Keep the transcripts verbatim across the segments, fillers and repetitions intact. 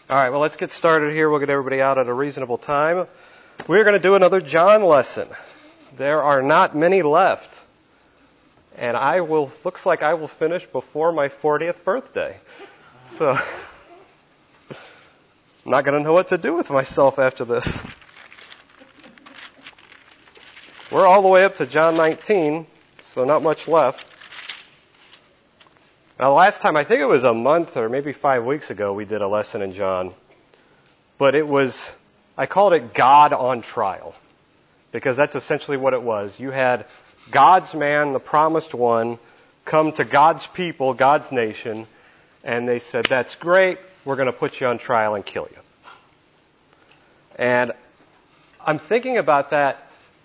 All right, well, let's get started here. We'll get everybody out at a reasonable time. We're going to do another John lesson. There are not many left. And I will, looks like I will finish before my fortieth birthday. So, I'm not going to know what to do with myself after this. We're all the way up to John nineteen, so not much left. Now, last time, I think it was a month or maybe five weeks ago, we did a lesson in John. But it was, I called it God on trial. Because that's essentially what it was. You had God's man, the promised one, come to God's people, God's nation, and they said, that's great, we're going to put you on trial and kill you. And I'm thinking about that.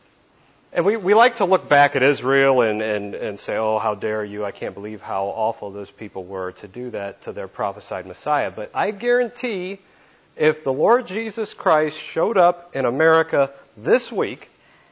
And we, we like to look back at Israel and, and, and say, oh, how dare you, I can't believe how awful those people were to do that to their prophesied Messiah. But I guarantee if the Lord Jesus Christ showed up in America this week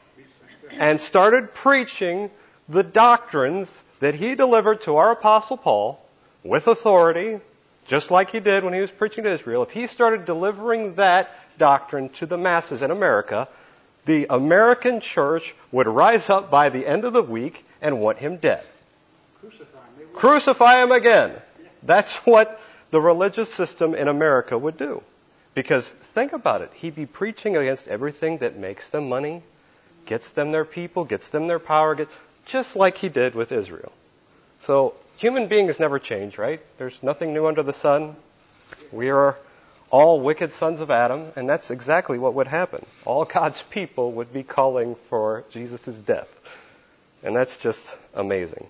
and started preaching the doctrines that he delivered to our Apostle Paul with authority, just like he did when he was preaching to Israel, if he started delivering that doctrine to the masses in America, the American church would rise up by the end of the week and want him dead. Crucify him, Crucify him again. That's what the religious system in America would do. Because think about it. He'd be preaching against everything that makes them money, gets them their people, gets them their power, gets, just like he did with Israel. So human beings never change, right? There's nothing new under the sun. We are all wicked sons of Adam, and that's exactly what would happen. All God's people would be calling for Jesus' death. And that's just amazing.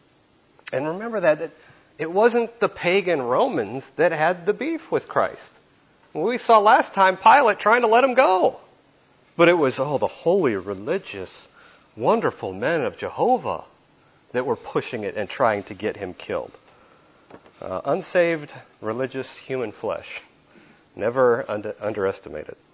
And remember that it, it wasn't the pagan Romans that had the beef with Christ. We saw last time Pilate trying to let him go. But it was, oh, the holy, religious, wonderful men of Jehovah that were pushing it and trying to get him killed. Uh, unsaved, religious human flesh. Never under, underestimate it.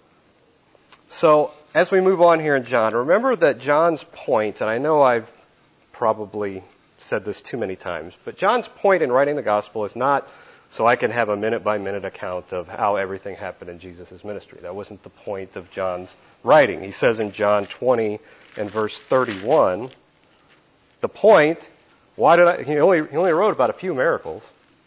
So, as we move on here in John, remember that John's point, and I know I've probably said this too many times, but John's point in writing the gospel is not so I can have a minute-by-minute account of how everything happened in Jesus' ministry. That wasn't the point of John's writing. He says in John twenty and verse thirty-one, the point, why did I, he only, he only wrote about a few miracles.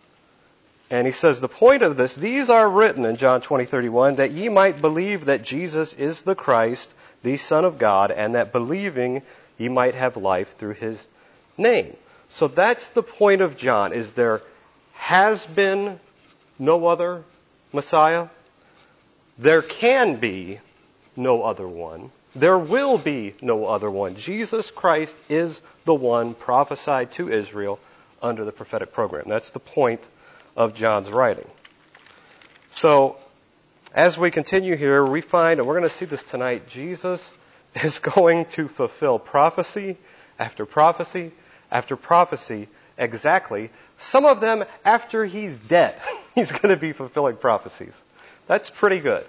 And he says, the point of this, these are written in John twenty thirty-one, that ye might believe that Jesus is the Christ, the Son of God, and that believing ye might have life through his name. So that's the point of John, is there has been no other Messiah. There can be no other one. There will be no other one. Jesus Christ is the one prophesied to Israel under the prophetic program. That's the point of John's writing. So, as we continue here, we find, and we're going to see this tonight, Jesus is going to fulfill prophecy after prophecy after prophecy exactly. Some of them after he's dead. He's going to be fulfilling prophecies. That's pretty good.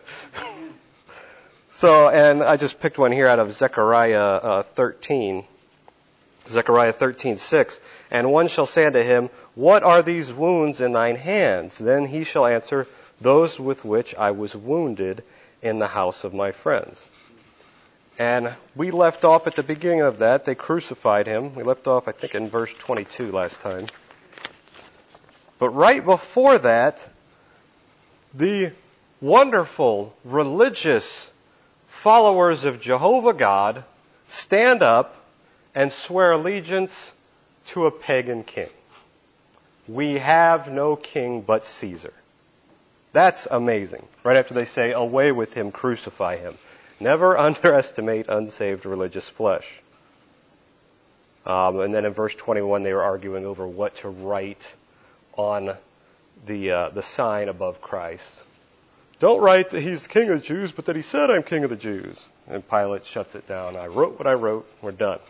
So, and I just picked one here out of Zechariah uh, thirteen. Zechariah thirteen six. And one shall say unto him, what are these wounds in thine hands? Then he shall answer, those with which I was wounded in the house of my friends. And we left off at the beginning of that. They crucified him. We left off, I think, in verse twenty-two last time. But right before that, the wonderful, religious followers of Jehovah God stand up and swear allegiance to a pagan king. We have no king but Caesar. That's amazing. Right after they say, away with him, crucify him. Never underestimate unsaved religious flesh. Um, and then in verse twenty-one, they were arguing over what to write on the uh, the sign above Christ. Don't write that he's the king of the Jews, but that he said, I'm king of the Jews. And Pilate shuts it down. I wrote what I wrote. We're done.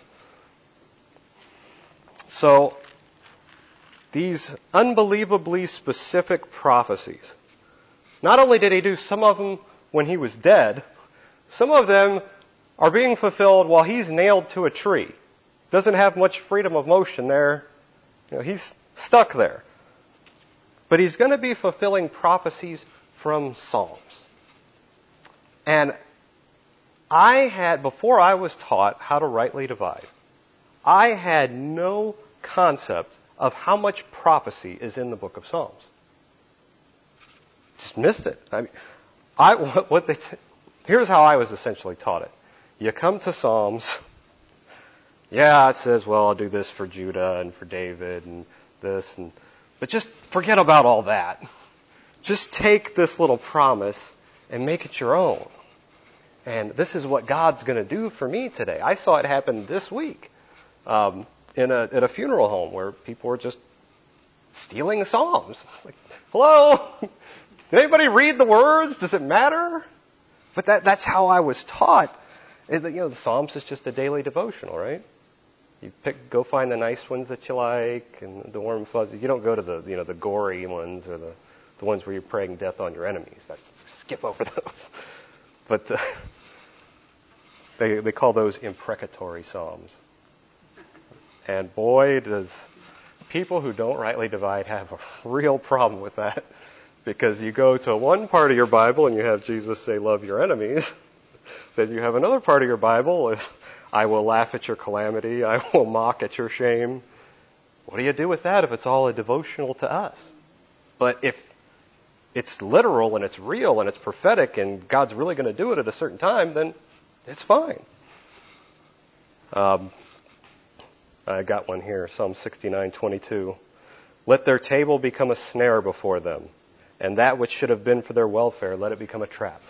So, these unbelievably specific prophecies. Not only did he do some of them when he was dead, some of them are being fulfilled while he's nailed to a tree. Doesn't have much freedom of motion there. You know, he's stuck there. But he's going to be fulfilling prophecies from Psalms. And I had, before I was taught how to rightly divide, I had no concept of how much prophecy is in the book of Psalms. Just missed it. I mean, I, what, what they t- here's how I was essentially taught it. You come to Psalms, yeah, it says, well, I'll do this for Judah and for David and this, and but just forget about all that. Just take this little promise and make it your own. And this is what God's going to do for me today. I saw it happen this week um, in a at a funeral home where people were just stealing Psalms. It's like, hello? Did anybody read the words? Does it matter? But that that's how I was taught. You know, the Psalms is just a daily devotional, right? You pick, go find the nice ones that you like and the warm fuzzies. You don't go to the, you know, the gory ones or the, the ones where you're praying death on your enemies. That's, skip over those. But uh, they they call those imprecatory Psalms. And boy, does people who don't rightly divide have a real problem with that. Because you go to one part of your Bible and you have Jesus say, love your enemies. Then you have another part of your Bible is, I will laugh at your calamity. I will mock at your shame. What do you do with that if it's all a devotional to us? But if it's literal and it's real and it's prophetic and God's really going to do it at a certain time, then it's fine. Um, I got one here, Psalm sixty-nine twenty-two. Let their table become a snare before them, and that which should have been for their welfare, let it become a trap.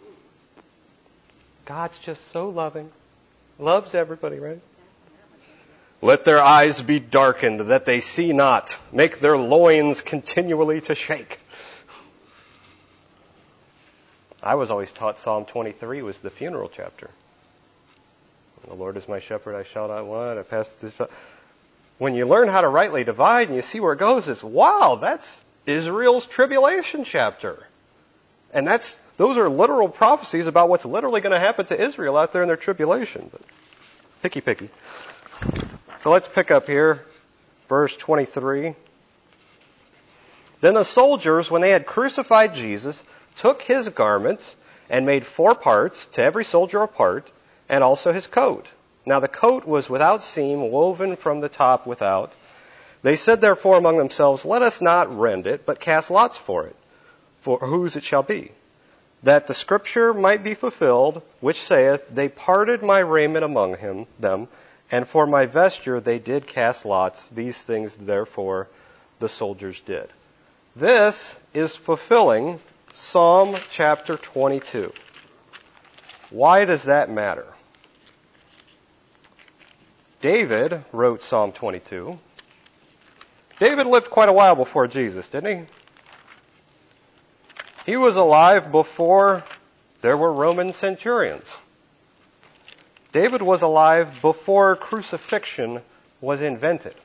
God's just so loving. Loves everybody, right? Let their eyes be darkened, that they see not. Make their loins continually to shake. I was always taught Psalm twenty-three was the funeral chapter. The Lord is my shepherd, I shall not want. I pass this. When you learn how to rightly divide and you see where it goes, it's, wow, that's Israel's tribulation chapter. And that's those are literal prophecies about what's literally going to happen to Israel out there in their tribulation. But picky, picky. So let's pick up here, verse twenty-three. Then the soldiers, when they had crucified Jesus, took his garments and made four parts, to every soldier a part, and also his coat. Now the coat was without seam, woven from the top without. They said therefore among themselves, let us not rend it, but cast lots for it, for whose it shall be, that the scripture might be fulfilled, which saith, they parted my raiment among him, them, and for my vesture they did cast lots. These things therefore the soldiers did. This is fulfilling Psalm chapter twenty-two. Why does that matter? David wrote Psalm twenty-two. David lived quite a while before Jesus, didn't he? He was alive before there were Roman centurions. David was alive before crucifixion was invented.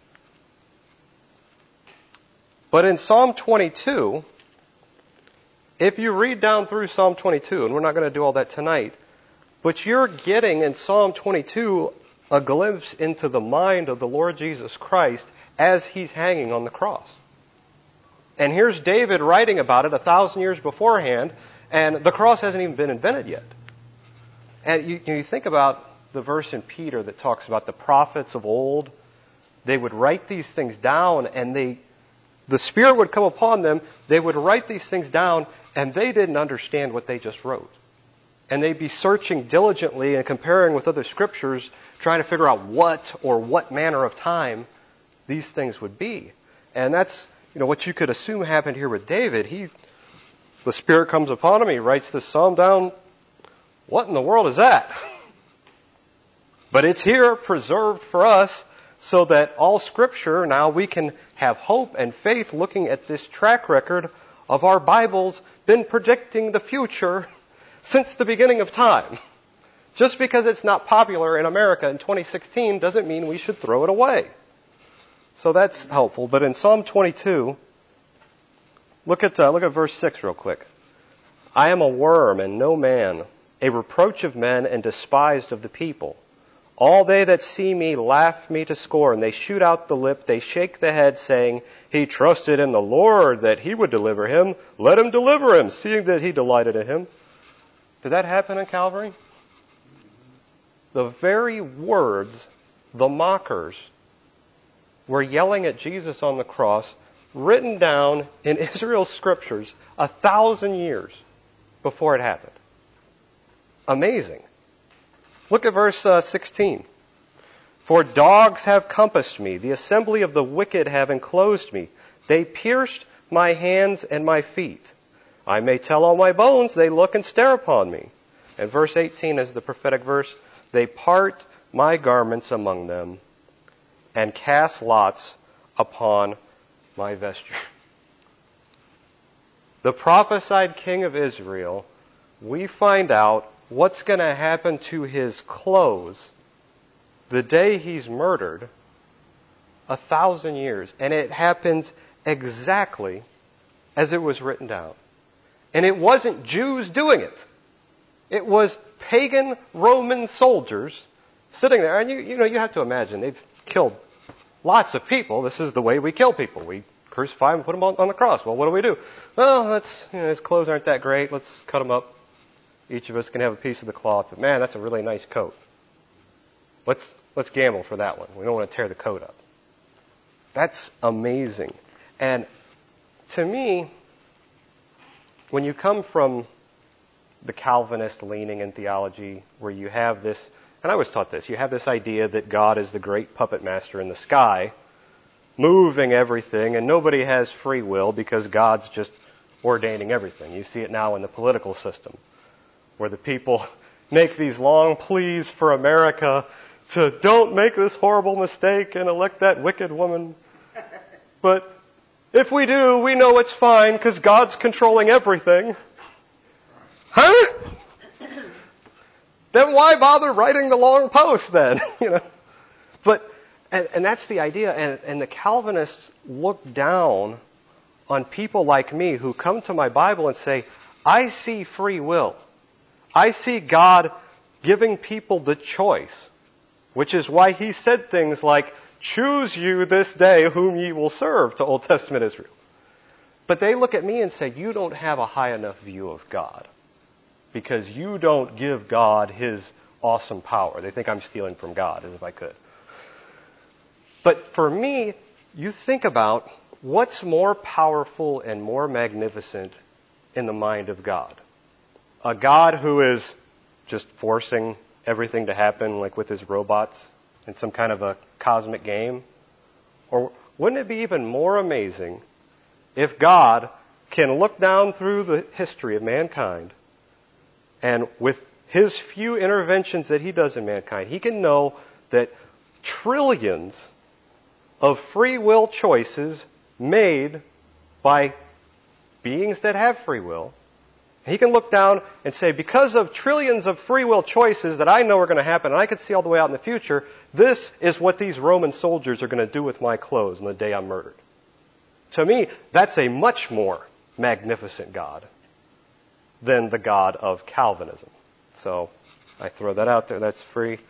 But in Psalm twenty-two, if you read down through Psalm twenty-two, and we're not going to do all that tonight, but you're getting in Psalm twenty-two a glimpse into the mind of the Lord Jesus Christ as he's hanging on the cross. And here's David writing about it a thousand years beforehand, and the cross hasn't even been invented yet. And you, you think about the verse in Peter that talks about the prophets of old. They would write these things down, and they, the Spirit would come upon them. They would write these things down, and they didn't understand what they just wrote. And they'd be searching diligently and comparing with other scriptures, trying to figure out what or what manner of time these things would be. And that's, you know, what you could assume happened here with David. He, the Spirit comes upon him, he writes this psalm down. What in the world is that? But it's here preserved for us so that all scripture, now we can have hope and faith looking at this track record of our Bibles been predicting the future since the beginning of time. Just because it's not popular in America in twenty sixteen doesn't mean we should throw it away. So that's helpful. But in Psalm twenty-two, look at uh, look at verse six real quick. I am a worm and no man, a reproach of men and despised of the people. All they that see me laugh me to scorn. They shoot out the lip, they shake the head, saying, He trusted in the Lord that he would deliver him. Let him deliver him, seeing that he delighted in him. Did that happen on Calvary? The very words the mockers were yelling at Jesus on the cross, written down in Israel's scriptures a thousand years before it happened. Amazing. Look at verse uh, sixteen. For dogs have compassed me, the assembly of the wicked have enclosed me. They pierced my hands and my feet. I may tell all my bones, they look and stare upon me. And verse eighteen is the prophetic verse. They part my garments among them and cast lots upon my vesture. The prophesied king of Israel, we find out what's going to happen to his clothes the day he's murdered a thousand years. And it happens exactly as it was written down. And it wasn't Jews doing it. It was pagan Roman soldiers sitting there. And you, you know, you have to imagine, they've killed lots of people. This is the way we kill people. We crucify them and put them on, on the cross. Well, what do we do? Well, let's, you know, his clothes aren't that great. Let's cut them up. Each of us can have a piece of the cloth. But man, that's a really nice coat. Let's, let's gamble for that one. We don't want to tear the coat up. That's amazing. And to me, when you come from the Calvinist leaning in theology, where you have this, and I was taught this, you have this idea that God is the great puppet master in the sky, moving everything, and nobody has free will because God's just ordaining everything. You see it now in the political system, where the people make these long pleas for America to don't make this horrible mistake and elect that wicked woman. But if we do, we know it's fine because God's controlling everything. Huh? Then why bother writing the long post then? You know. But and, and that's the idea. And, and the Calvinists look down on people like me who come to my Bible and say, I see free will. I see God giving people the choice, which is why he said things like, choose you this day whom ye will serve to Old Testament Israel. But they look at me and say, you don't have a high enough view of God because you don't give God his awesome power. They think I'm stealing from God, as if I could. But for me, you think about what's more powerful and more magnificent in the mind of God. A God who is just forcing everything to happen, like with his robots in some kind of a cosmic game? Or wouldn't it be even more amazing if God can look down through the history of mankind and with his few interventions that he does in mankind, he can know that trillions of free will choices made by beings that have free will, he can look down and say, because of trillions of free will choices that I know are going to happen, and I can see all the way out in the future, this is what these Roman soldiers are going to do with my clothes on the day I'm murdered. To me, that's a much more magnificent God than the God of Calvinism. So I throw that out there. That's free.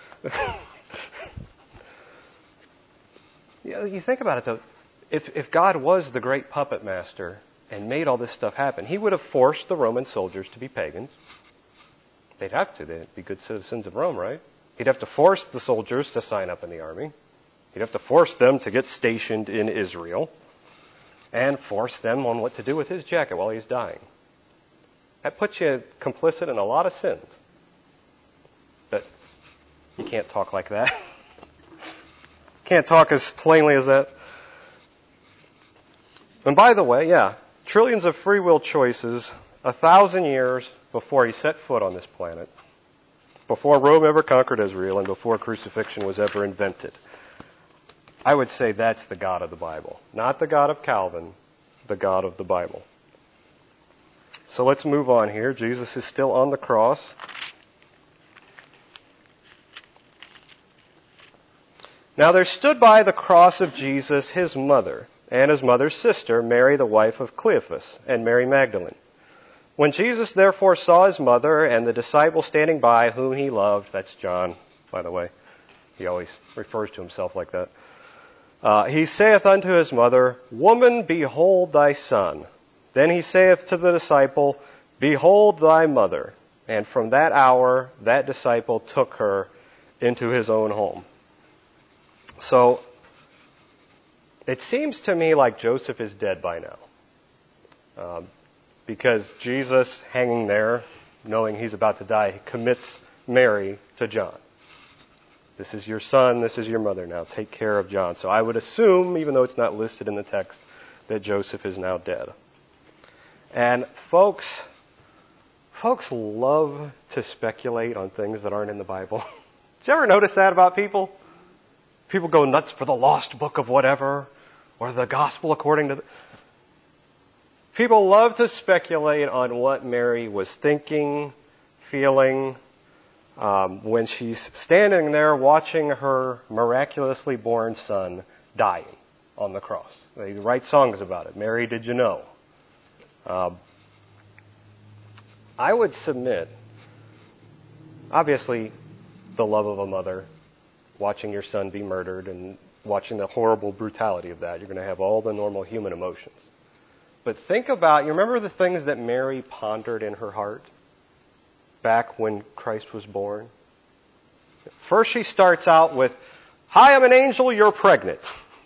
You know, you think about it, though. If, if God was the great puppet master and made all this stuff happen, he would have forced the Roman soldiers to be pagans. They'd have to. They'd be good citizens of Rome, right? He'd have to force the soldiers to sign up in the army. He'd have to force them to get stationed in Israel and force them on what to do with his jacket while he's dying. That puts you complicit in a lot of sins. But you can't talk like that. Can't talk as plainly as that. And by the way, yeah, trillions of free will choices, a thousand years before he set foot on this planet, before Rome ever conquered Israel, and before crucifixion was ever invented. I would say that's the God of the Bible. Not the God of Calvin, the God of the Bible. So let's move on here. Jesus is still on the cross. Now there stood by the cross of Jesus his mother, and his mother's sister, Mary the wife of Cleophas, and Mary Magdalene. When Jesus therefore saw his mother and the disciple standing by whom he loved, that's John, by the way, He always refers to himself like that. Uh, he saith unto his mother, Woman, behold thy son. Then he saith to the disciple, Behold thy mother. And from that hour, that disciple took her into his own home. So, it seems to me like Joseph is dead by now. Um, because Jesus, hanging there, knowing he's about to die, commits Mary to John. This is your son, this is your mother now. Take care of John. So I would assume, even though it's not listed in the text, that Joseph is now dead. And folks, folks love to speculate on things that aren't in the Bible. Did you ever notice that about people? People go nuts for the lost book of whatever, or the gospel according to the... People love to speculate on what Mary was thinking, feeling, um, when she's standing there watching her miraculously born son dying on the cross. They write songs about it. Mary, did you know? Um, I would submit, obviously, the love of a mother, watching your son be murdered and watching the horrible brutality of that. You're going to have all the normal human emotions. But think about, you remember the things that Mary pondered in her heart back when Christ was born? First she starts out with, Hi, I'm an angel, you're pregnant.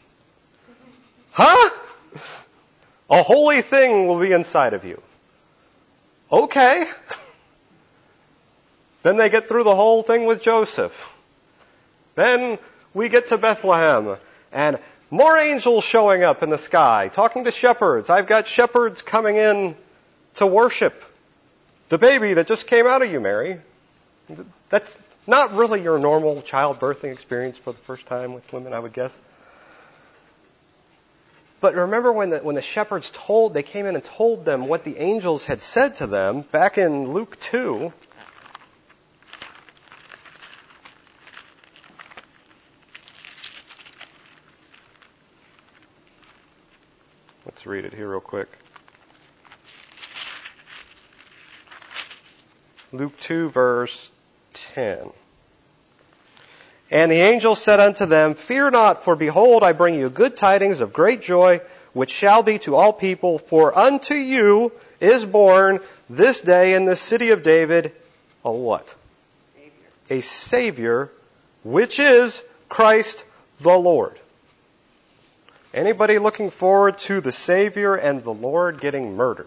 Huh? A holy thing will be inside of you. Okay. Then they get through the whole thing with Joseph. Then we get to Bethlehem, and more angels showing up in the sky, talking to shepherds. I've got shepherds coming in to worship the baby that just came out of you, Mary. That's not really your normal childbirthing experience for the first time with women, I would guess. But remember when the, when the shepherds told, they came in and told them what the angels had said to them back in Luke two. Let's read it here real quick. Luke two, verse ten. And the angel said unto them, Fear not, for behold, I bring you good tidings of great joy, which shall be to all people. For unto you is born this day in the city of David a what? Savior. A Savior, which is Christ the Lord. Anybody looking forward to the Savior and the Lord getting murdered?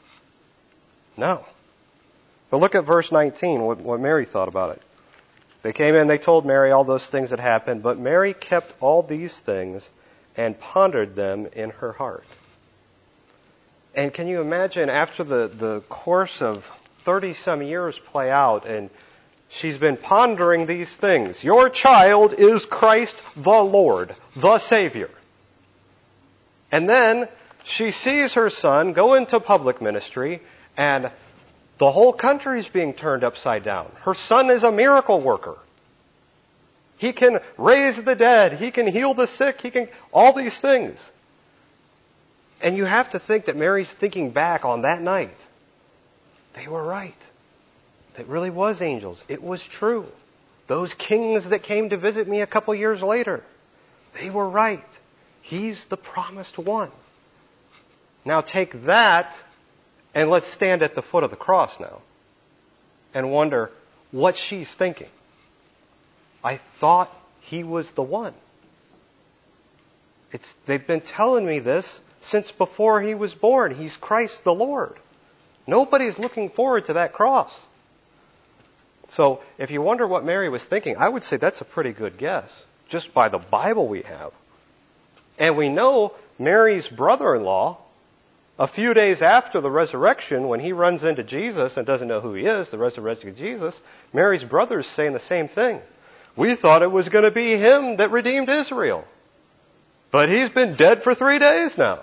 No. But look at verse nineteen, what, what Mary thought about it. They came in, they told Mary all those things that happened, but Mary kept all these things and pondered them in her heart. And can you imagine after the, the course of thirty-some years play out, and she's been pondering these things. Your child is Christ the Lord, the Savior. And then she sees her son go into public ministry, and the whole country is being turned upside down. Her son is a miracle worker. He can raise the dead. He can heal the sick. He can, all these things. And you have to think that Mary's thinking back on that night. They were right. It really was angels. It was true. Those kings that came to visit me a couple years later, they were right. He's the promised one. Now take that and let's stand at the foot of the cross now and wonder what she's thinking. I thought he was the one. It's, they've been telling me this since before he was born. He's Christ the Lord. Nobody's looking forward to that cross. So if you wonder what Mary was thinking, I would say that's a pretty good guess, just by the Bible we have. And we know Mary's brother-in-law, a few days after the resurrection, when he runs into Jesus and doesn't know who he is, the resurrected Jesus, Mary's brother's saying the same thing. We thought it was going to be him that redeemed Israel. But he's been dead for three days now.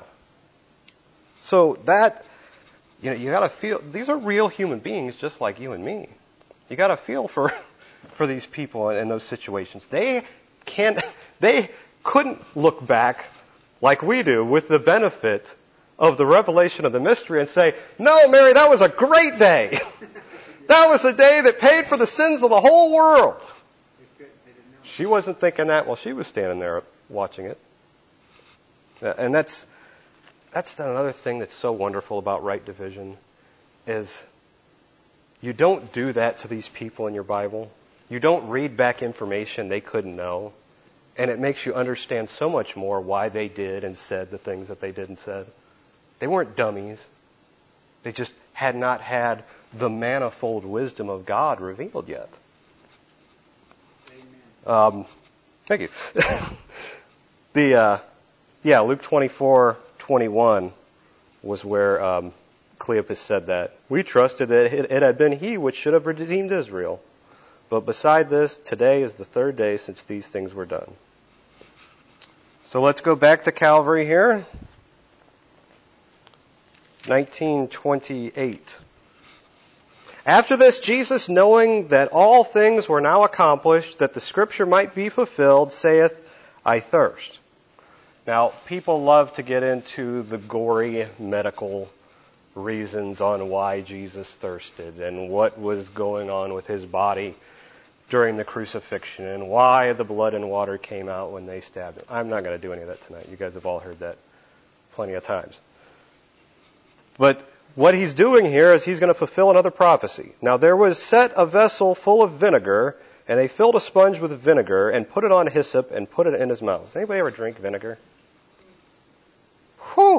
So that, you know, you gotta feel, these are real human beings just like you and me. You gotta feel for, for these people in those situations. They can't, they couldn't look back like we do with the benefit of the revelation of the mystery and say, no, Mary, that was a great day. That was a day that paid for the sins of the whole world. She wasn't thinking that while she was standing there watching it. And that's that's another thing that's so wonderful about right division is you don't do that to these people in your Bible. You don't read back information they couldn't know. And it makes you understand so much more why they did and said the things that they did and said. They weren't dummies. They just had not had the manifold wisdom of God revealed yet. Um, thank you. the uh, yeah, Luke twenty-four twenty-one was where um, Cleopas said that. We trusted that it, it had been he which should have redeemed Israel. But beside this, today is the third day since these things were done. So let's go back to Calvary here. nineteen twenty-eight. After this, Jesus, knowing that all things were now accomplished, that the scripture might be fulfilled, saith, I thirst. Now, people love to get into the gory medical reasons on why Jesus thirsted and what was going on with his body during the crucifixion and why the blood and water came out when they stabbed him. I'm not going to do any of that tonight. You guys have all heard that plenty of times. But what he's doing here is he's going to fulfill another prophecy. Now there was set a vessel full of vinegar, and they filled a sponge with vinegar and put it on hyssop and put it in his mouth. Does anybody ever drink vinegar? Whew!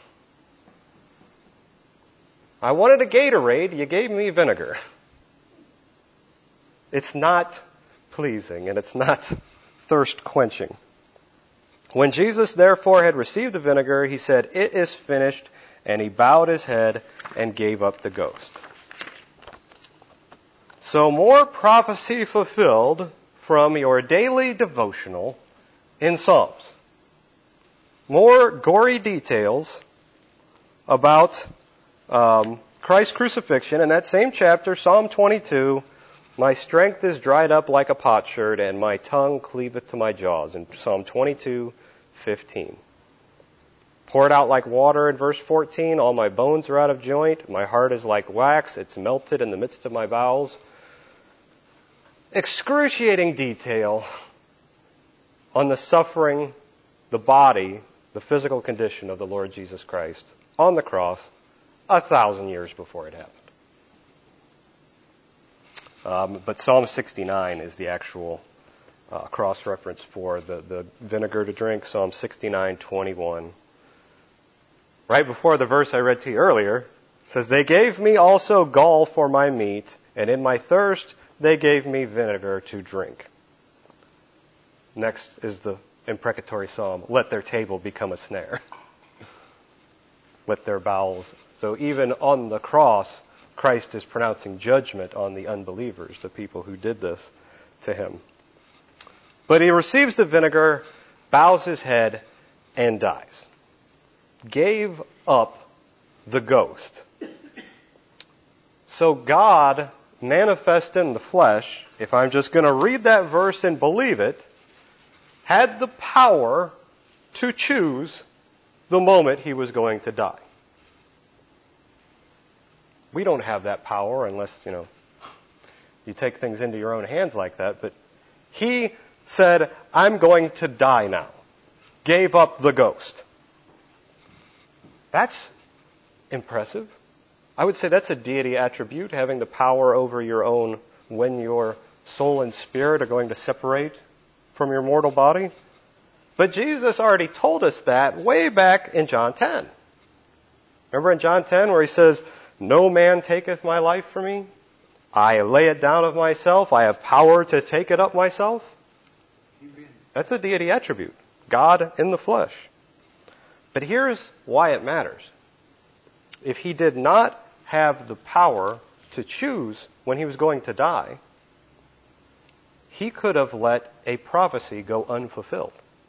I wanted a Gatorade, you gave me vinegar. It's not pleasing and it's not thirst quenching. When Jesus therefore had received the vinegar, he said, It is finished. And he bowed his head and gave up the ghost. So more prophecy fulfilled from your daily devotional in Psalms. More gory details about um, Christ's crucifixion. In that same chapter, Psalm twenty-two, my strength is dried up like a potsherd, and my tongue cleaveth to my jaws. In Psalm twenty-two fifteen. Poured out like water in verse fourteen, all my bones are out of joint, my heart is like wax, it's melted in the midst of my bowels. Excruciating detail on the suffering, the body, the physical condition of the Lord Jesus Christ on the cross a thousand years before it happened. Um, but Psalm sixty-nine is the actual uh, cross-reference for the, the vinegar to drink, Psalm sixty-nine twenty-one. Right before the verse I read to you earlier, it says, They gave me also gall for my meat, and in my thirst they gave me vinegar to drink. Next is the imprecatory psalm, Let their table become a snare. Let their bowels. So even on the cross, Christ is pronouncing judgment on the unbelievers, the people who did this to him. But he receives the vinegar, bows his head, and dies. Gave up the ghost. So God manifested in the flesh, if I'm just going to read that verse and believe it, had the power to choose the moment he was going to die. We don't have that power unless, you know, you take things into your own hands like that, but he said, I'm going to die now. Gave up the ghost. That's impressive. I would say that's a deity attribute, having the power over your own when your soul and spirit are going to separate from your mortal body. But Jesus already told us that way back in John ten. Remember in John ten where he says, No man taketh my life from me. I lay it down of myself. I have power to take it up myself. Amen. That's a deity attribute. God in the flesh. But here's why it matters. If he did not have the power to choose when he was going to die, he could have let a prophecy go unfulfilled.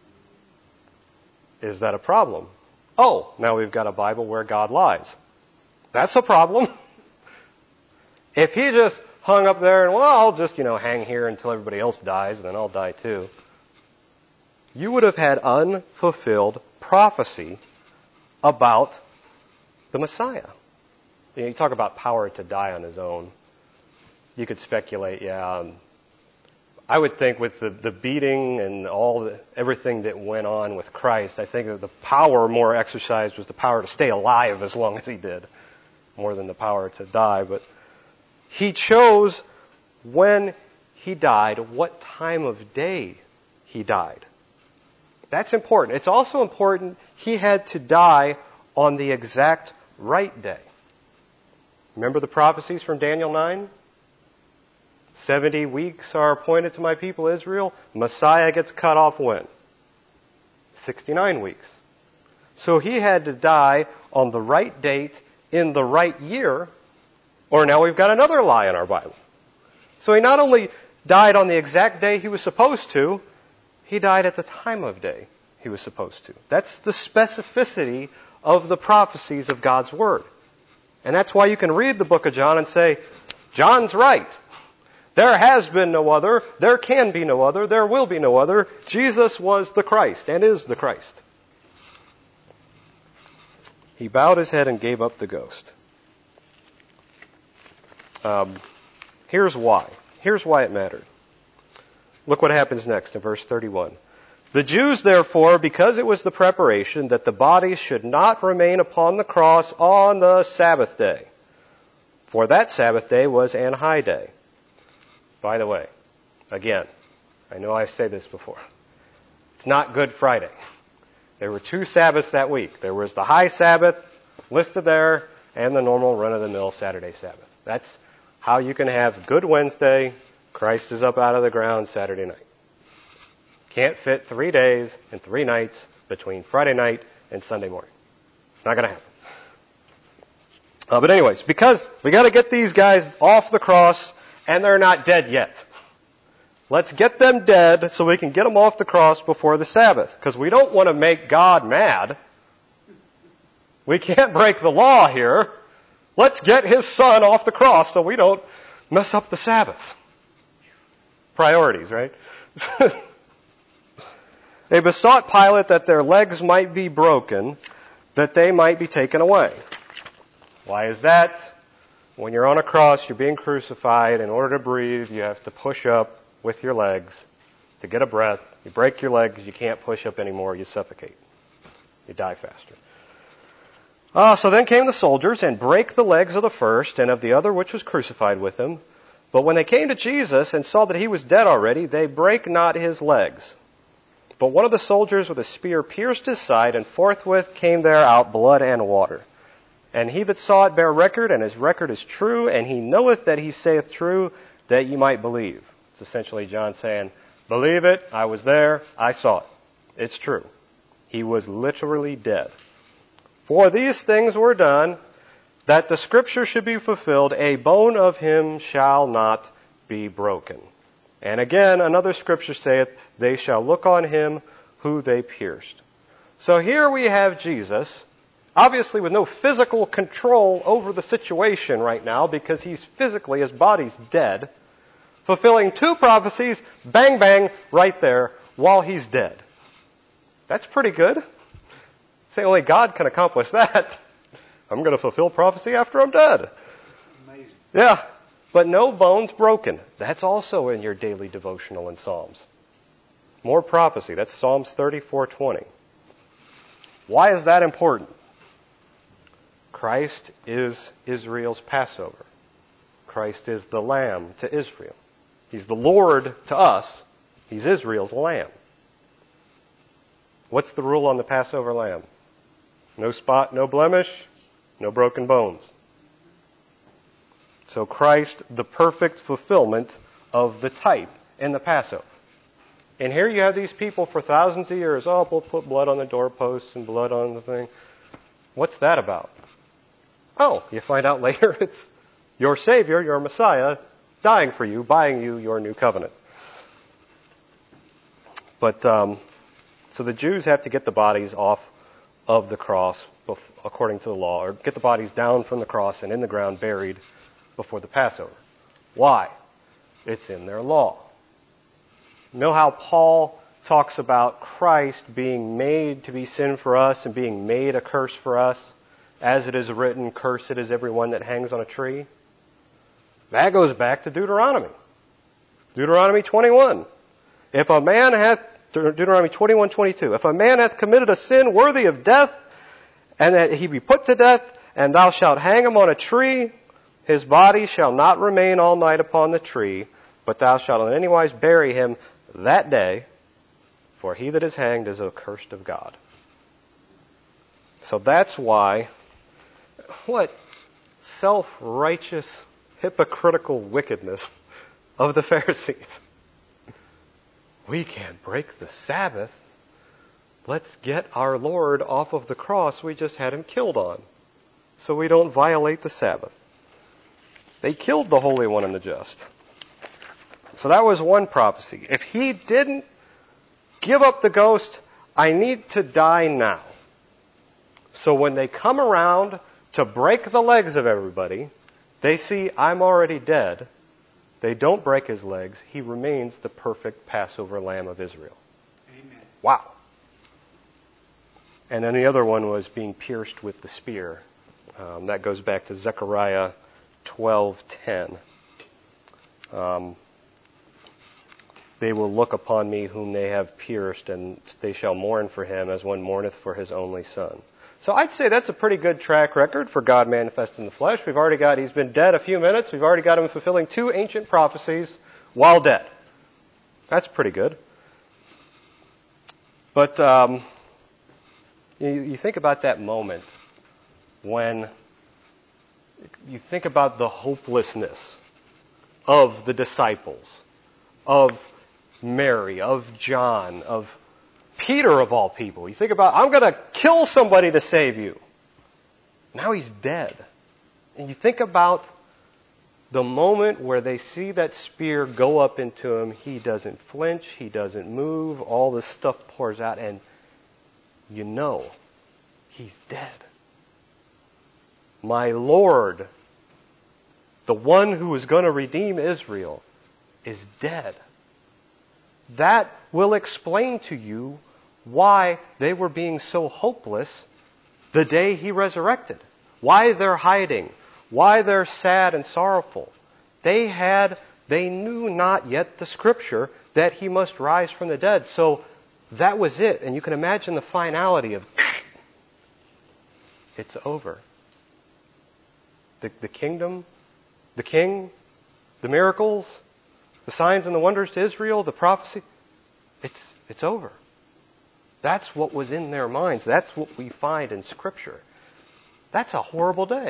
Is that a problem? Oh, now we've got a Bible where God lies. That's a problem. If he just hung up there and, well, I'll just, you know, hang here until everybody else dies and then I'll die too, you would have had unfulfilled prophecy about the Messiah. You know, you talk about power to die on his own. You could speculate, yeah, um, I would think with the, the beating and all the, everything that went on with Christ, I think that the power more exercised was the power to stay alive as long as he did, more than the power to die. But he chose when he died, what time of day he died. That's important. It's also important he had to die on the exact right day. Remember the prophecies from Daniel nine? Seventy weeks are appointed to my people Israel. Messiah gets cut off when? Sixty-nine weeks. So he had to die on the right date in the right year, or now we've got another lie in our Bible. So he not only died on the exact day he was supposed to, he died at the time of day he was supposed to. That's the specificity of the prophecies of God's Word. And that's why you can read the book of John and say, John's right. There has been no other, there can be no other, there will be no other. Jesus was the Christ and is the Christ. He bowed his head and gave up the ghost. Um, here's why. Here's why it mattered. Look what happens next in verse thirty-one. The Jews, therefore, because it was the preparation that the bodies should not remain upon the cross on the Sabbath day, for that Sabbath day was an high day. By the way, again, I know I say this before. It's not Good Friday. There were two Sabbaths that week. There was the high Sabbath listed there and the normal run-of-the-mill Saturday Sabbath. That's how you can have Good Wednesday, Christ is up out of the ground Saturday night. Can't fit three days and three nights between Friday night and Sunday morning. Not going to happen. Uh, but anyways, because we got to get these guys off the cross and they're not dead yet. Let's get them dead so we can get them off the cross before the Sabbath. Because we don't want to make God mad. We can't break the law here. Let's get his son off the cross so we don't mess up the Sabbath. Priorities, right? They besought Pilate that their legs might be broken, that they might be taken away. Why is that? When you're on a cross, you're being crucified. In order to breathe, you have to push up with your legs to get a breath. You break your legs, you can't push up anymore, you suffocate. You die faster. Uh, so then came the soldiers and brake the legs of the first and of the other which was crucified with him. But when they came to Jesus and saw that he was dead already, they brake not his legs. But one of the soldiers with a spear pierced his side, and forthwith came there out blood and water. And he that saw it bare record, and his record is true, and he knoweth that he saith true, that ye might believe. It's essentially John saying, believe it, I was there, I saw it. It's true. He was literally dead. For these things were done, that the scripture should be fulfilled, a bone of him shall not be broken. And again, another scripture saith, they shall look on him who they pierced. So here we have Jesus, obviously with no physical control over the situation right now, because he's physically, his body's dead, fulfilling two prophecies, bang, bang, right there, while he's dead. That's pretty good. Say only God can accomplish that. I'm going to fulfill prophecy after I'm dead. Amazing. Yeah, but no bones broken. That's also in your daily devotional in Psalms. More prophecy. That's Psalms thirty-four twenty. Why is that important? Christ is Israel's Passover. Christ is the Lamb to Israel. He's the Lord to us. He's Israel's Lamb. What's the rule on the Passover lamb? No spot, no blemish, no broken bones. So Christ, the perfect fulfillment of the type in the Passover. And here you have these people for thousands of years. Oh, we'll put blood on the doorposts and blood on the thing. What's that about? Oh, you find out later it's your Savior, your Messiah, dying for you, buying you your new covenant. But, um, so the Jews have to get the bodies off of the cross according to the law, or get the bodies down from the cross and in the ground buried before the Passover. Why? It's in their law. You know how Paul talks about Christ being made to be sin for us and being made a curse for us? As it is written, cursed is everyone that hangs on a tree. That goes back to Deuteronomy. Deuteronomy twenty-one. If a man hath, Deuteronomy twenty-one, twenty-two, if a man hath committed a sin worthy of death, and that he be put to death, and thou shalt hang him on a tree, his body shall not remain all night upon the tree, but thou shalt in any wise bury him that day, for he that is hanged is accursed of God. So that's why, what self-righteous, hypocritical wickedness of the Pharisees. We can't break the Sabbath. Let's get our Lord off of the cross we just had him killed on, so we don't violate the Sabbath. They killed the Holy One and the Just. So that was one prophecy. If he didn't give up the ghost, I need to die now. So when they come around to break the legs of everybody, they see I'm already dead. They don't break his legs. He remains the perfect Passover lamb of Israel. Amen. Wow. And then the other one was being pierced with the spear. Um, that goes back to Zechariah twelve ten. Um, they will look upon me whom they have pierced, and they shall mourn for him as one mourneth for his only son. So I'd say that's a pretty good track record for God manifest in the flesh. We've already got, he's been dead a few minutes. We've already got him fulfilling two ancient prophecies while dead. That's pretty good. But um, you, you think about that moment when you think about the hopelessness of the disciples, of Mary, of John, of Peter of all people. You think about, I'm going to kill somebody to save you. Now he's dead. And you think about the moment where they see that spear go up into him. He doesn't flinch. He doesn't move. All this stuff pours out, and you know he's dead. My Lord, the one who is going to redeem Israel, is dead. That will explain to you why they were being so hopeless the day he resurrected. Why they're hiding. Why they're sad and sorrowful. They had, they knew not yet the scripture that he must rise from the dead. So that was it. And you can imagine the finality of, it's over. The, the kingdom, the king, the miracles, the signs and the wonders to Israel, the prophecy, it's, it's over. That's what was in their minds. That's what we find in Scripture. That's a horrible day.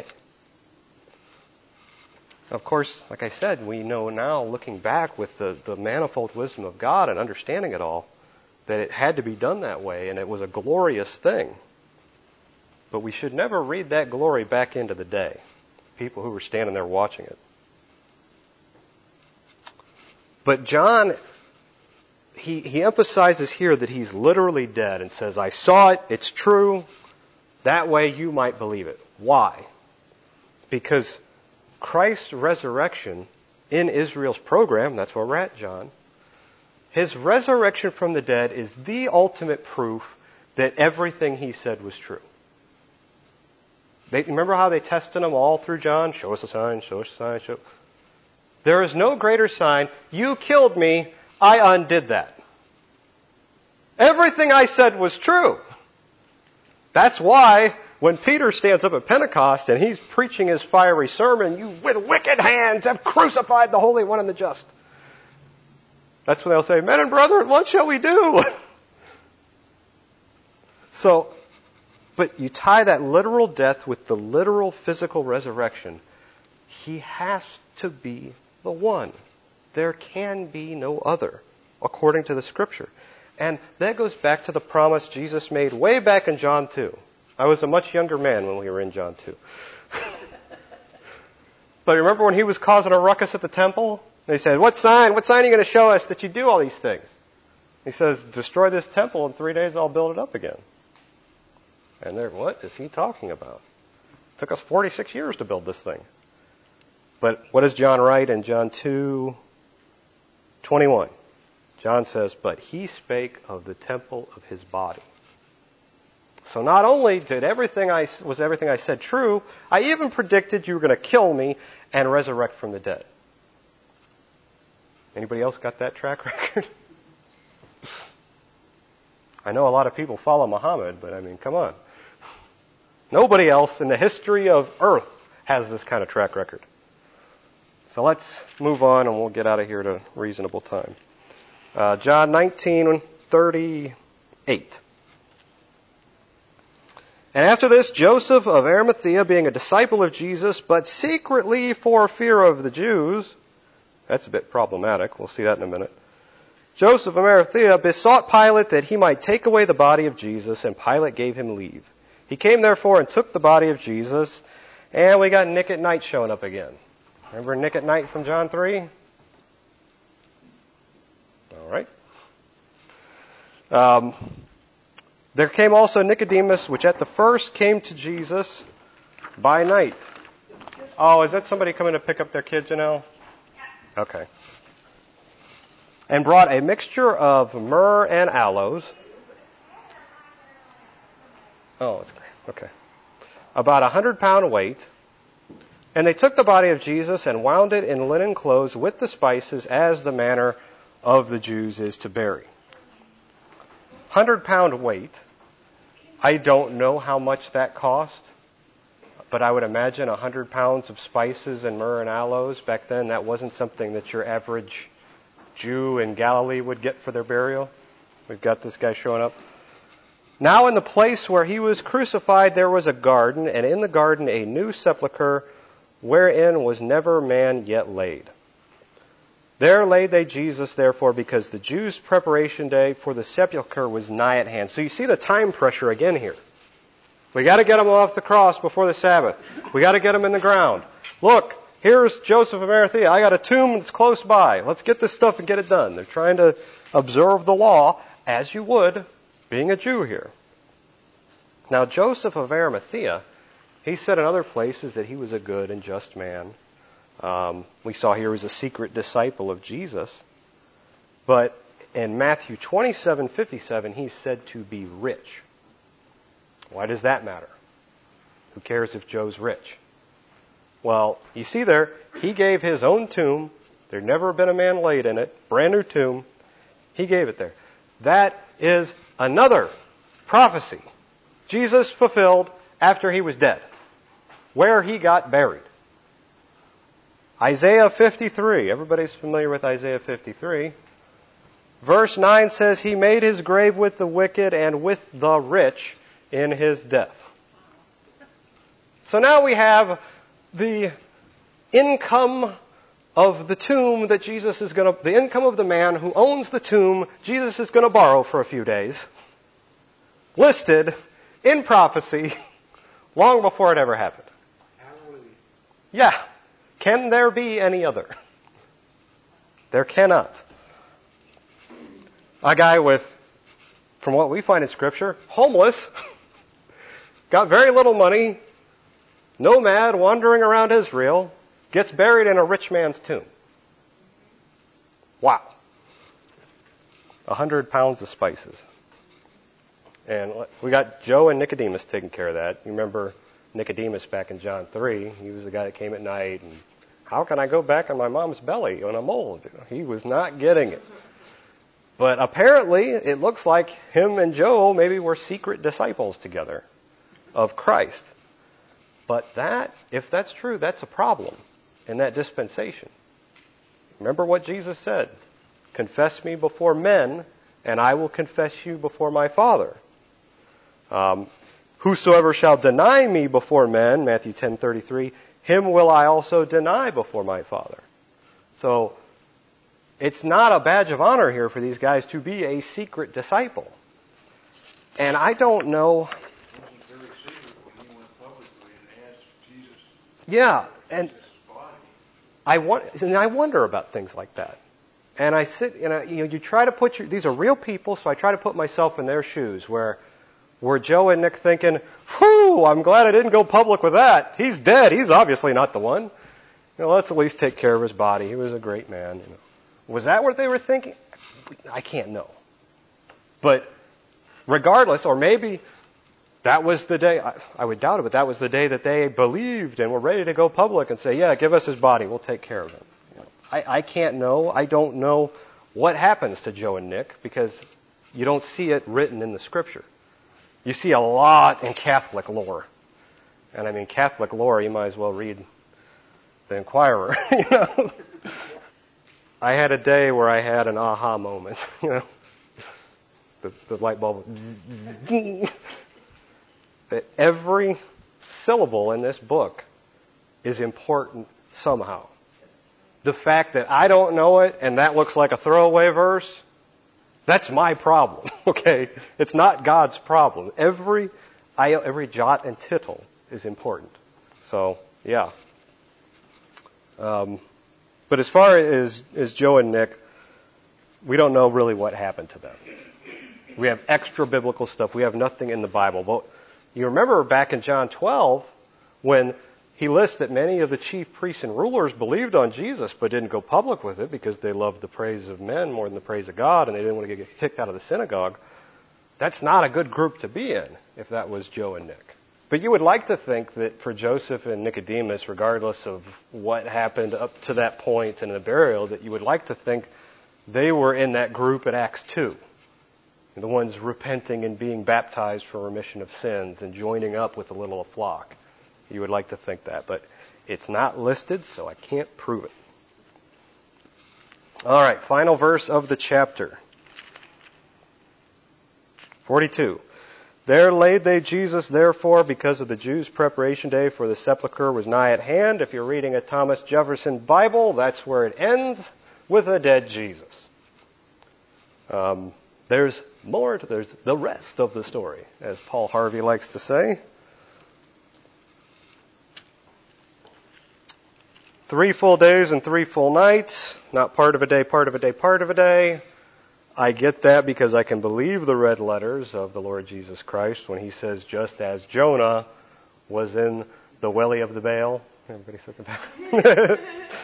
Of course, like I said, we know now, looking back with the, the manifold wisdom of God and understanding it all, that it had to be done that way, and it was a glorious thing. But we should never read that glory back into the day. People who were standing there watching it. But John, he, he emphasizes here that he's literally dead and says, I saw it, it's true. That way you might believe it. Why? Because Christ's resurrection in Israel's program, that's where we're at, John, his resurrection from the dead is the ultimate proof that everything he said was true. They, remember how they tested him all through John? Show us a sign, show us a sign, show. There is no greater sign. You killed me, I undid that. Everything I said was true. That's why when Peter stands up at Pentecost and he's preaching his fiery sermon, you with wicked hands have crucified the Holy One and the Just. That's when they'll say, men and brethren, what shall we do? So, but you tie that literal death with the literal physical resurrection. He has to be the one. There can be no other, according to the Scripture. And that goes back to the promise Jesus made way back in John two. I was a much younger man when we were in John two. But remember when he was causing a ruckus at the temple? They said, what sign, what sign are you going to show us that you do all these things? He says, destroy this temple, in three days I'll build it up again. And they're, what is he talking about? It took us forty-six years to build this thing. But what does John write in John two twenty-one? John says, but he spake of the temple of his body. So not only did everything I, was everything I said true, I even predicted you were going to kill me and resurrect from the dead. Anybody else got that track record? I know a lot of people follow Muhammad, but I mean, come on. Nobody else in the history of earth has this kind of track record. So let's move on and we'll get out of here at a reasonable time. Uh, John nineteen thirty-eight. And after this, Joseph of Arimathea, being a disciple of Jesus, but secretly for fear of the Jews, that's a bit problematic, we'll see that in a minute. Joseph of Arimathea besought Pilate that he might take away the body of Jesus, and Pilate gave him leave. He came therefore and took the body of Jesus, and we got Nick at Night showing up again. Remember Nick at Night from John three? All right. Um, there came also Nicodemus, which at the first came to Jesus by night. Oh, is that somebody coming to pick up their kid, Janelle? Okay. And brought a mixture of myrrh and aloes. Oh, it's okay. About a hundred pound weight. And they took the body of Jesus and wound it in linen clothes with the spices, as the manner of the Jews is to bury. Hundred pound weight. I don't know how much that cost, but I would imagine a hundred pounds of spices and myrrh and aloes back then, that wasn't something that your average Jew in Galilee would get for their burial. We've got this guy showing up. Now in the place where he was crucified there was a garden, and in the garden a new sepulchre, wherein was never man yet laid. There laid they Jesus, therefore, because the Jews' preparation day for the sepulchre was nigh at hand. So you see the time pressure again here. We got to get him off the cross before the Sabbath. We got to get him in the ground. Look, here's Joseph of Arimathea. I got a tomb that's close by. Let's get this stuff and get it done. They're trying to observe the law as you would, being a Jew here. Now, Joseph of Arimathea, he said in other places that he was a good and just man. Um, we saw here he was a secret disciple of Jesus. But in Matthew twenty-seven fifty-seven, he's said to be rich. Why does that matter? Who cares if Joe's rich? Well, you see there, he gave his own tomb. There'd never been a man laid in it. Brand new tomb. He gave it there. That is another prophecy Jesus fulfilled after he was dead, where he got buried. Isaiah fifty-three. Everybody's familiar with Isaiah fifty-three. Verse nine says, he made his grave with the wicked and with the rich in his death. So now we have the income of the tomb that Jesus is going to, the income of the man who owns the tomb Jesus is going to borrow for a few days, listed in prophecy long before it ever happened. Hallelujah. Yeah. Can there be any other? There cannot. A guy with, from what we find in Scripture, homeless, got very little money, nomad wandering around Israel, gets buried in a rich man's tomb. Wow. A hundred pounds of spices. And we got Joe and Nicodemus taking care of that. You remember Nicodemus back in John three. He was the guy that came at night. And how can I go back in my mom's belly when I'm old? He was not getting it. But apparently, it looks like him and Joe maybe were secret disciples together of Christ. But that, if that's true, that's a problem in that dispensation. Remember what Jesus said. Confess me before men, and I will confess you before my Father. Um, Whosoever shall deny me before men, Matthew ten thirty-three, him will I also deny before my Father. So, it's not a badge of honor here for these guys to be a secret disciple. And I don't know. Yeah, and I want, and I wonder about things like that. And I sit, and I, you know, you try to put your, these are real people, so I try to put myself in their shoes, where, were Joe and Nick thinking, whew, I'm glad I didn't go public with that. He's dead. He's obviously not the one. You know, let's at least take care of his body. He was a great man. You know. Was that what they were thinking? I can't know. But regardless, or maybe that was the day, I, I would doubt it, but that was the day that they believed and were ready to go public and say, yeah, give us his body. We'll take care of him. You know. I, I can't know. I don't know what happens to Joe and Nick because you don't see it written in the Scripture. You see a lot in Catholic lore. And I mean, Catholic lore, you might as well read the Inquirer. You know? I had a day where I had an aha moment. You know, the, the light bulb. Bzz, bzz, that every syllable in this book is important somehow. The fact that I don't know it and that looks like a throwaway verse, that's my problem. Okay, it's not God's problem. Every I, every jot and tittle is important. So yeah. Um, but as far as as Joe and Nick, we don't know really what happened to them. We have extra biblical stuff. We have nothing in the Bible. But you remember back in John twelve when he lists that many of the chief priests and rulers believed on Jesus but didn't go public with it because they loved the praise of men more than the praise of God and they didn't want to get kicked out of the synagogue. That's not a good group to be in if that was Joe and Nick. But you would like to think that for Joseph and Nicodemus, regardless of what happened up to that point in the burial, that you would like to think they were in that group at Acts two. The ones repenting and being baptized for remission of sins and joining up with a little flock. You would like to think that, but it's not listed, so I can't prove it. All right, final verse of the chapter. forty-two. There laid they Jesus, therefore, because of the Jews' preparation day for the sepulchre was nigh at hand. If you're reading a Thomas Jefferson Bible, that's where it ends, with a dead Jesus. Um, there's more, to, there's the rest of the story, as Paul Harvey likes to say. Three full days and three full nights, not part of a day, part of a day, part of a day. I get that because I can believe the red letters of the Lord Jesus Christ when he says, just as Jonah was in the belly of the whale. Everybody says it back.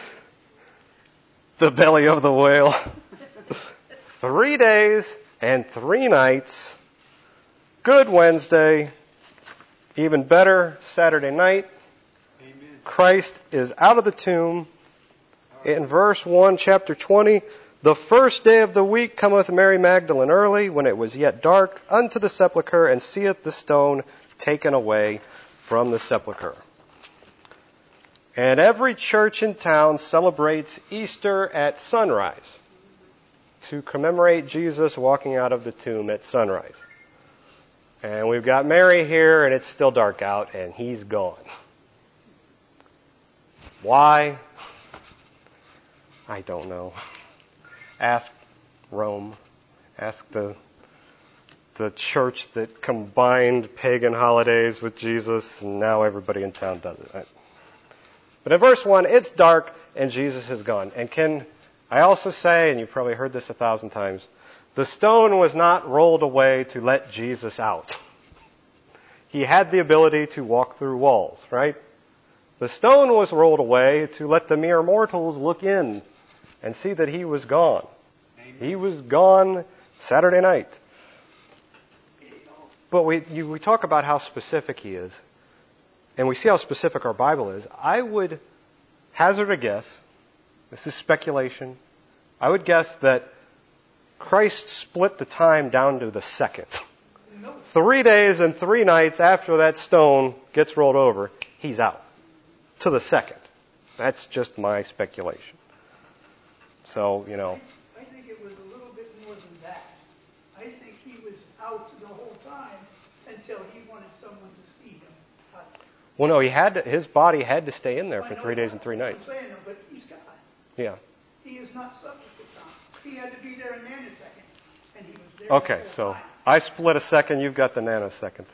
The belly of the whale. Three days and three nights. Good Wednesday. Even better, Saturday night. Amen. Christ is out of the tomb. In verse one, chapter twenty, the first day of the week cometh Mary Magdalene early, when it was yet dark, unto the sepulchre, and seeth the stone taken away from the sepulchre. And every church in town celebrates Easter at sunrise, to commemorate Jesus walking out of the tomb at sunrise. And we've got Mary here, and it's still dark out, and he's gone. Why? I don't know. Ask Rome. Ask the the church that combined pagan holidays with Jesus, and now everybody in town does it. Right? But in verse one, it's dark, and Jesus is gone. And can I also say, and you've probably heard this a thousand times, the stone was not rolled away to let Jesus out. He had the ability to walk through walls, right? The stone was rolled away to let the mere mortals look in and see that he was gone. Amen. He was gone Saturday night. But we you, we talk about how specific he is, and we see how specific our Bible is. I would hazard a guess, this is speculation, I would guess that Christ split the time down to the second. Three days and three nights after that stone gets rolled over, he's out. To the second. That's just my speculation. So, you know. I think it was a little bit more than that. I think he was out the whole time until he wanted someone to see him. Well, no, he had to, his body had to stay in there for three days and three nights. I'm saying, but he's God. Yeah. He is not subject to time. He had to be there in a nanosecond, and he was there. Okay, so time. I split a second. You've got the nanosecond.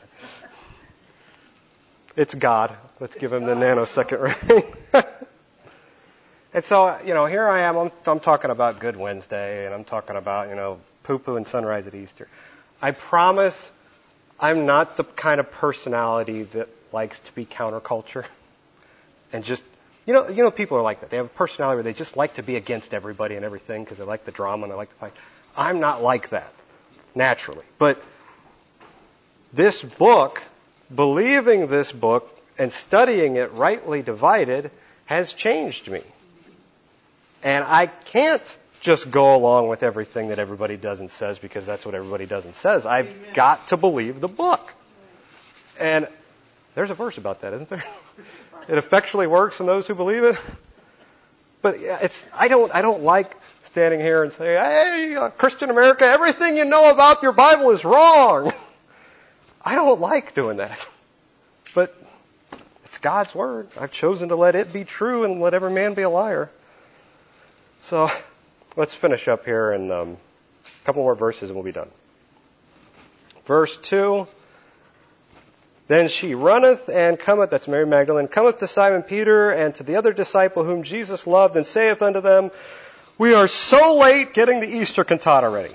It's God. Let's give him the nanosecond ring. And so, you know, here I am. I'm, I'm talking about Good Wednesday, and I'm talking about, you know, poo-poo and sunrise at Easter. I promise I'm not the kind of personality that likes to be counterculture and just, you know, you know, people are like that. They have a personality where they just like to be against everybody and everything because they like the drama and they like the fight. I'm not like that, naturally. But this book, believing this book and studying it rightly divided, has changed me. And I can't just go along with everything that everybody does and says because that's what everybody does and says. I've Amen. Got to believe the book. And there's a verse about that, isn't there? It effectually works in those who believe it. But it's I don't I don't like standing here and saying, hey, uh, Christian America, everything you know about your Bible is wrong. I don't like doing that. But it's God's word. I've chosen to let it be true and let every man be a liar. So let's finish up here in um, a couple more verses and we'll be done. Verse two. Then she runneth and cometh, that's Mary Magdalene, cometh to Simon Peter and to the other disciple whom Jesus loved, and saith unto them, we are so late getting the Easter cantata ready.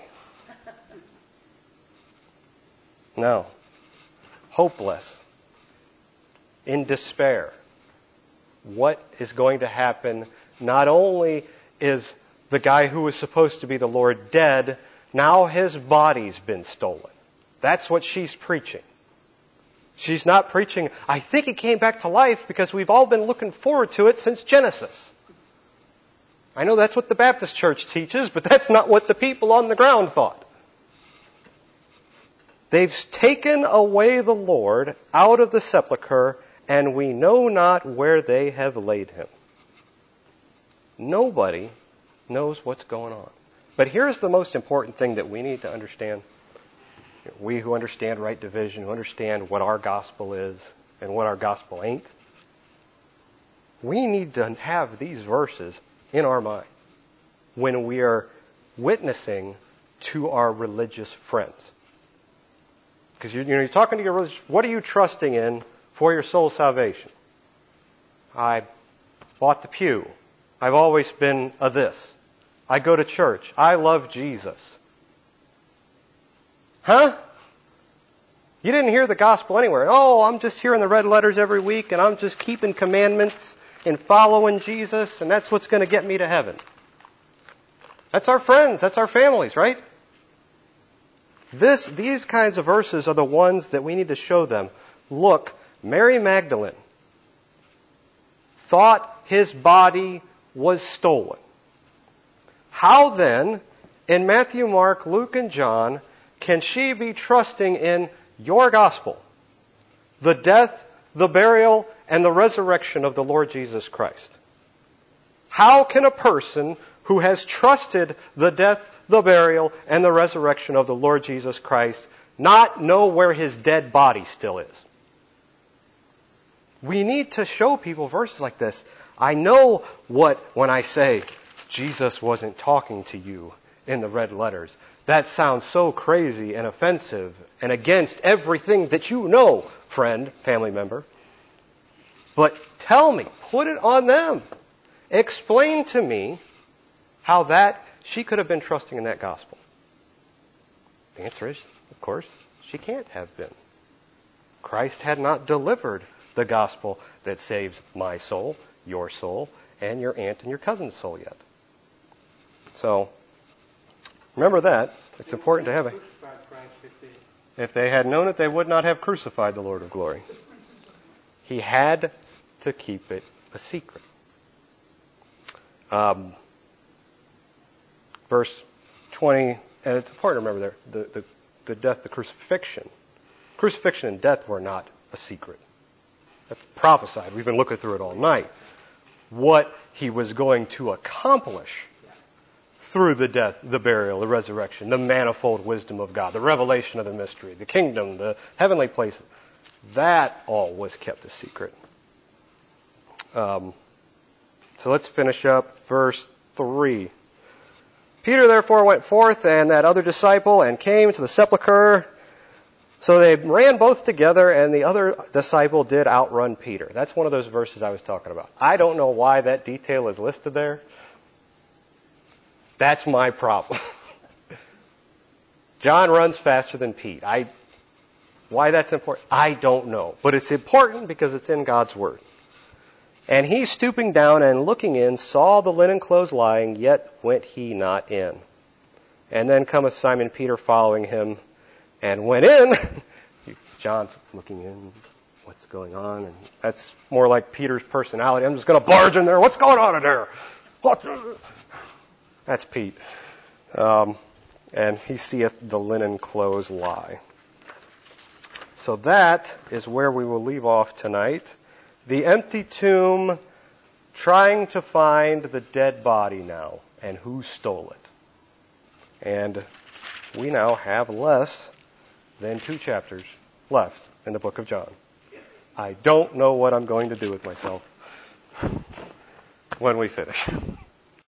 No. Hopeless. In despair. What is going to happen? Not only is the guy who was supposed to be the Lord dead, now his body's been stolen. That's what she's preaching. She's not preaching, I think he came back to life because we've all been looking forward to it since Genesis. I know that's what the Baptist church teaches, but that's not what the people on the ground thought. They've taken away the Lord out of the sepulchre, and we know not where they have laid him. Nobody knows what's going on. But here's the most important thing that we need to understand. We who understand right division, who understand what our gospel is and what our gospel ain't, we need to have these verses in our minds when we are witnessing to our religious friends. Because you know, you're talking to your religious, what are you trusting in for your soul salvation? I bought the pew. I've always been a this. I go to church. I love Jesus. Huh? You didn't hear the gospel anywhere. Oh, I'm just hearing the red letters every week and I'm just keeping commandments and following Jesus and that's what's going to get me to heaven. That's our friends. That's our families, right? This, these kinds of verses are the ones that we need to show them. Look, Mary Magdalene thought his body was stolen. How then, in Matthew, Mark, Luke, and John, can she be trusting in your gospel, the death, the burial, and the resurrection of the Lord Jesus Christ? How can a person who has trusted the death, the burial, and the resurrection of the Lord Jesus Christ not know where his dead body still is? We need to show people verses like this. I know what, when I say, Jesus wasn't talking to you in the red letters, that sounds so crazy and offensive and against everything that you know, friend, family member. But tell me, put it on them. Explain to me how that she could have been trusting in that gospel. The answer is, of course, she can't have been. Christ had not delivered the gospel that saves my soul, your soul, and your aunt and your cousin's soul yet. So, remember that. It's important to have it. If they had known it, they would not have crucified the Lord of glory. He had to keep it a secret. Um, verse twenty, and it's important to remember there, the, the, the death, the crucifixion. Crucifixion and death were not a secret. That's prophesied. We've been looking through it all night. What he was going to accomplish through the death, the burial, the resurrection, the manifold wisdom of God, the revelation of the mystery, the kingdom, the heavenly places, that all was kept a secret. Um, so let's finish up verse three. Peter therefore went forth and that other disciple and came to the sepulchre. So they ran both together, and the other disciple did outrun Peter. That's one of those verses I was talking about. I don't know why that detail is listed there. That's my problem. John runs faster than Pete. I, why that's important, I don't know. But it's important because it's in God's Word. And he, stooping down and looking in, saw the linen clothes lying, yet went he not in. And then cometh Simon Peter following him, and went in. John's looking in, what's going on? And that's more like Peter's personality. I'm just going to barge in there. What's going on in there? That's Pete. Um, and he seeth the linen clothes lie. So that is where we will leave off tonight. The empty tomb, trying to find the dead body now, and who stole it. And we now have less than two chapters left in the book of John. I don't know what I'm going to do with myself when we finish.